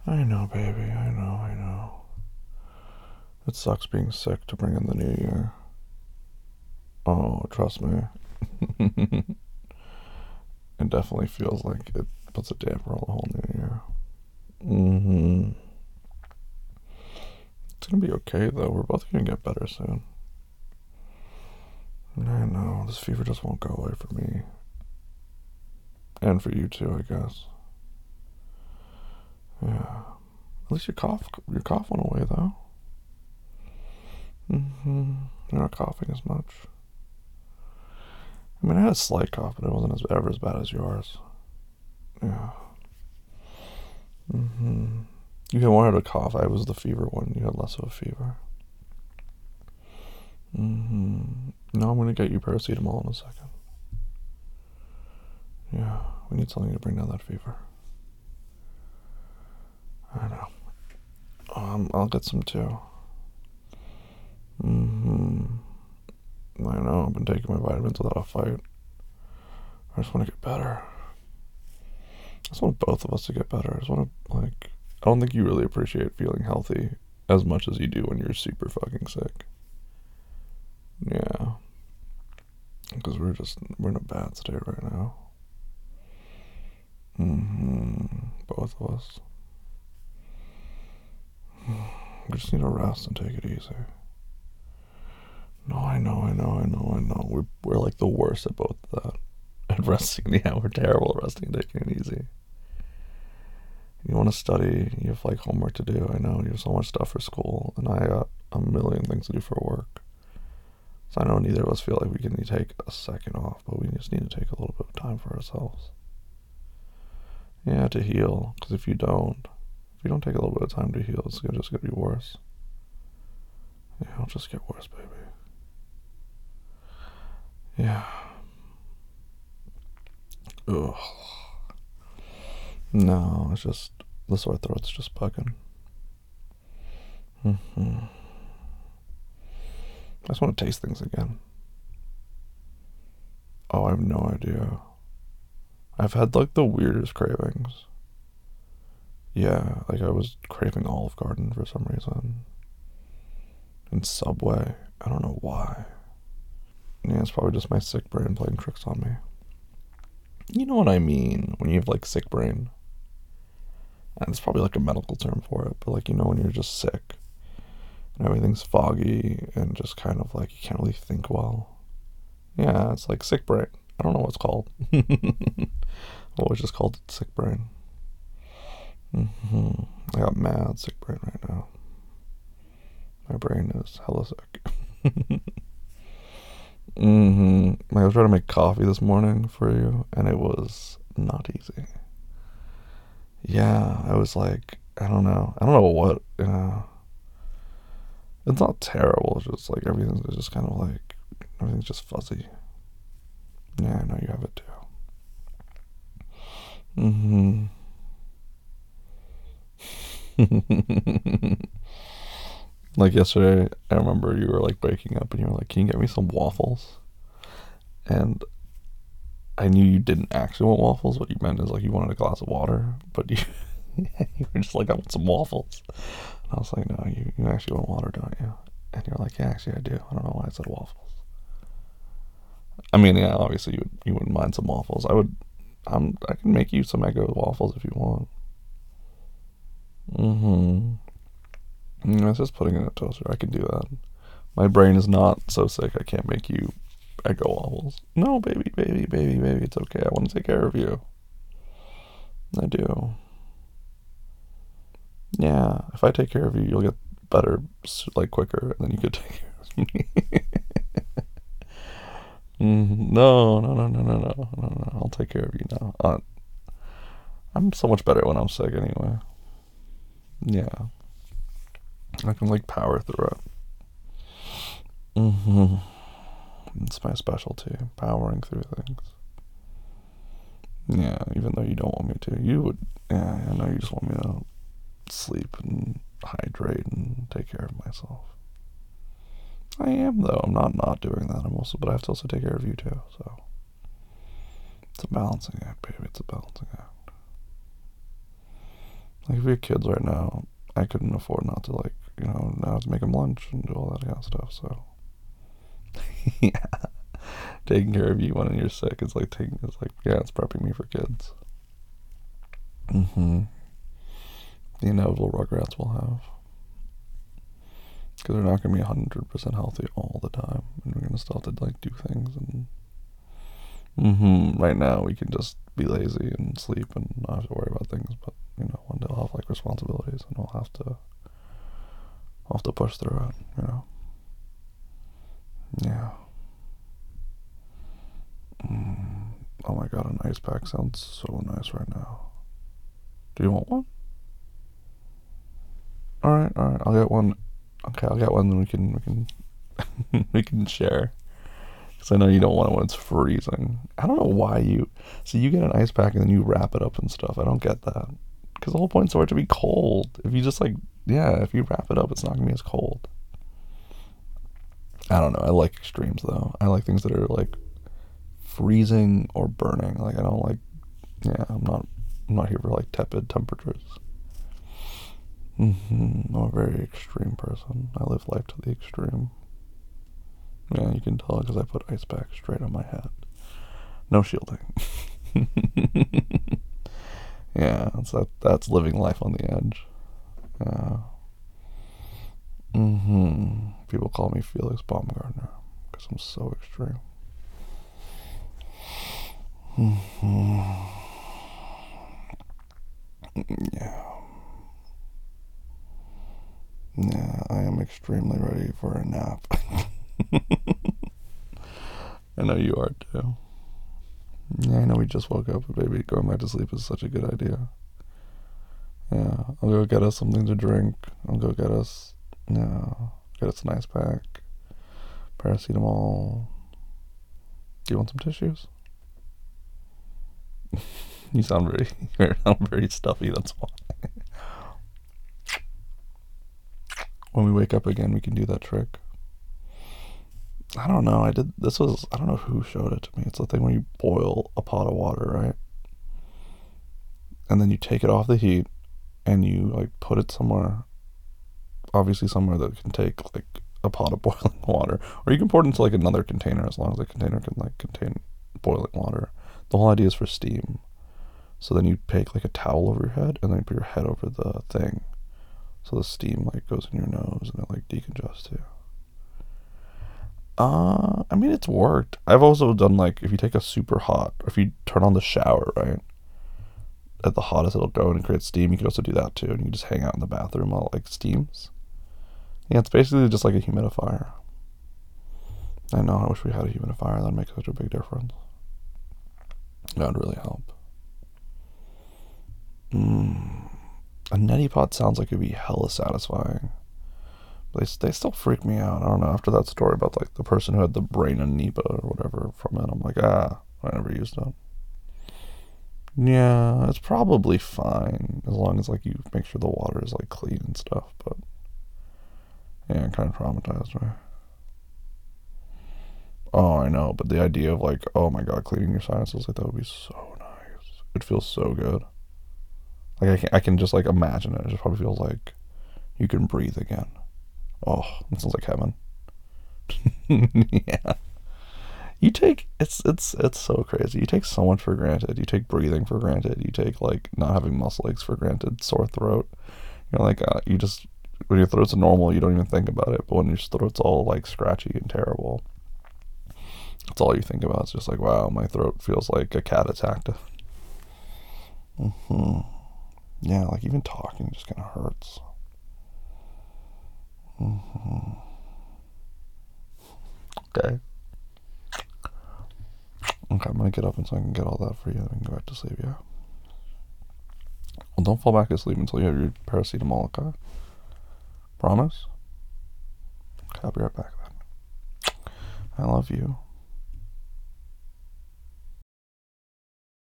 I know, baby. I know. It sucks being sick to bring in the new year. Oh, trust me. It definitely feels like it puts a damper on the whole new year. Mm-hmm. It's gonna be okay, though. We're both gonna get better soon. I know. This fever just won't go away for me. And for you, too, I guess. Yeah. At least your cough went away, though. Mm-hmm. You're not coughing as much. I mean, I had a slight cough, but it wasn't ever as bad as yours. Yeah. Mm-hmm. You had one had a cough. I was the fever one. You had less of a fever. Mm-hmm. No, I'm gonna get you paracetamol in a second. Yeah, we need something to bring down that fever. I know. I'll get some too. Mm-hmm. I know. I've been taking my vitamins without a fight. I just want to get better. I just want both of us to get better. I just want to I don't think you really appreciate feeling healthy as much as you do when you're super fucking sick. Yeah, because we're in a bad state right now. Mm-hmm. Both of us. We just need to rest and take it easy. No, I know. We're like the worst at both of that. At resting, yeah, we're terrible at resting and taking it easy. You want to study, you have like homework to do. I know you have so much stuff for school, and I got a million things to do for work. So I know neither of us feel like we can take a second off, but we just need to take a little bit of time for ourselves. Yeah, to heal. Because if you don't take a little bit of time to heal, it's just gonna be worse. Yeah, it'll just get worse, baby. Yeah. Ugh. No, it's just the sore throat's just bugging. Mm-hmm. I just want to taste things again. Oh, I have no idea. I've had like the weirdest cravings. Yeah, like I was craving Olive Garden for some reason. And Subway. I don't know why. Yeah, it's probably just my sick brain playing tricks on me. You know what I mean when you have like sick brain. And it's probably like a medical term for it, but like when you're just sick and everything's foggy and just kind of like you can't really think well. Yeah, it's like sick brain. I don't know what it's called. I always just called it sick brain. Mm-hmm. I got mad sick brain right now. My brain is hella sick. Mm-hmm. I was trying to make coffee this morning for you, and it was not easy. Yeah, I was like, I don't know. I don't know what, it's not terrible. It's just like everything's just kind of like, everything's just fuzzy. Yeah, I know you have it too. Mm-hmm. Like yesterday, I remember you were like waking up and you were like, "Can you get me some waffles?" And I knew you didn't actually want waffles. What you meant is like you wanted a glass of water, but you you were just like, "I want some waffles." And I was like, "No, you actually want water, don't you?" And you're like, "Yeah, actually, I do. I don't know why I said waffles." I mean, yeah, obviously you wouldn't mind some waffles. I can make you some Eggo waffles if you want. Mm-hmm. It's just putting in a toaster. I can do that. My brain is not so sick I can't make you Eggo waffles. No, baby, it's okay. I want to take care of you. I do. Yeah, if I take care of you, you'll get better like quicker, and then you could take care of me. No. I'll take care of you now. I'm so much better when I'm sick anyway. Yeah, I can like power through it. Mm-hmm. It's my specialty, powering through things. Yeah, even though you don't want me to, you would. Yeah, I know you just want me to sleep and hydrate and take care of myself. I am though. I'm not doing that. But I have to also take care of you too. So it's a balancing act, baby. It's a balancing act. Like, if we had kids right now, I couldn't afford not to, like, now to make them lunch and do all that kind of stuff, so. Yeah. Taking care of you when you're sick is like it's prepping me for kids. The inevitable regrets we'll have. Because they're not going to be 100% healthy all the time. And we're going to still have to, like, do things. And right now, we can just be lazy and sleep and not have to worry about things. But, one day I'll have, like, responsibilities and I'll have to push through it, Yeah. Oh my god, an ice pack sounds so nice right now. Do you want one? Alright, I'll get one. Okay, I'll get one, then we can we can share. Because I know you don't want it when it's freezing. I don't know why you get an ice pack and then you wrap it up and stuff. I don't get that. Because the whole point is for it to be cold. If you just if you wrap it up, it's not gonna be as cold. I don't know. I like extremes though. I like things that are like freezing or burning. Like, I don't like. Yeah, I'm not here for like tepid temperatures. I'm a very extreme person. I live life to the extreme. Yeah, you can tell because I put ice pack straight on my head. No shielding. Yeah, that's living life on the edge. Yeah. People call me Felix Baumgartner because I'm so extreme. Yeah. Yeah, I am extremely ready for a nap. I know you are too. Yeah, I know we just woke up, but baby, going back to sleep is such a good idea. Yeah, I'll go get us something to drink. I'll go get us, get us an ice pack, paracetamol. Do you want some tissues? You sound very stuffy, that's why. When we wake up again, we can do that trick. I don't know. I don't know who showed it to me. It's the thing where you boil a pot of water, right? And then you take it off the heat and you like put it somewhere, obviously somewhere that can take like a pot of boiling water, or you can pour it into like another container as long as the container can like contain boiling water. The whole idea is for steam. So then you take like a towel over your head and then you put your head over the thing. So the steam like goes in your nose and it like decongests you. I mean, it's worked. I've also done like if you take a super hot, or if you turn on the shower, right? At the hottest it'll go and create steam. You can also do that too, and you can just hang out in the bathroom while it like steams. Yeah, it's basically just like a humidifier. I know, I wish we had a humidifier. That'd make such a big difference. That would really help. A neti pot sounds like it'd be hella satisfying. They still freak me out. I don't know. After that story about like the person who had the brain amoeba or whatever from it, I'm like, I never used it. Yeah, it's probably fine as long as like you make sure the water is like clean and stuff. But yeah, it kind of traumatized me. Oh, I know. But the idea of like, oh my god, cleaning your sinuses, like that would be so nice. It feels so good. Like I can just like imagine it. It just probably feels like you can breathe again. Oh, that sounds like heaven. Yeah. It's so crazy. You take so much for granted. You take breathing for granted. You take like not having muscle aches for granted, sore throat. You're like you just when your throat's normal, you don't even think about it. But when your throat's all like scratchy and terrible, that's all you think about. It's just like, wow, my throat feels like a cat attacked it. Yeah, like even talking just kind of hurts. Okay. Okay, I'm gonna get up and so I can get all that for you and we can go back to sleep, yeah? Well, don't fall back asleep until you have your paracetamol, okay? Promise? Okay, I'll be right back then. I love you.